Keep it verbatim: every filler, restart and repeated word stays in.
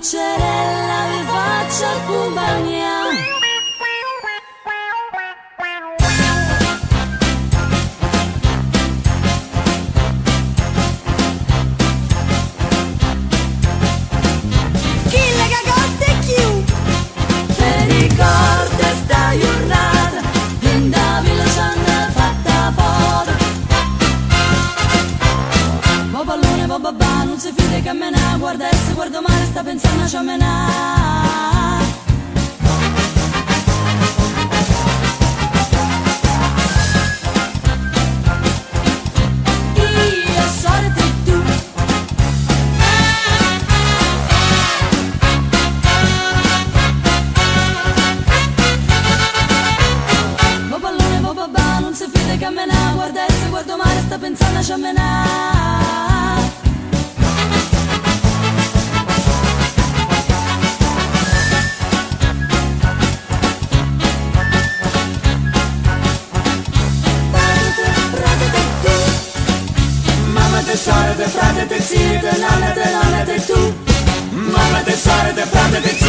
Lucerella vi faccia compagnia. Babà, non si fide che me ne guarda e se guardo male sta pensando a ciamenà. Io sorte tu. Baballone, babà, non si fide che me ne guarda e se guardo male sta pensando a ciamenà. Sorte, frate, te, zii, te, nonne, te, nonne, te, tu. Mamma, te, sorte, frate, te,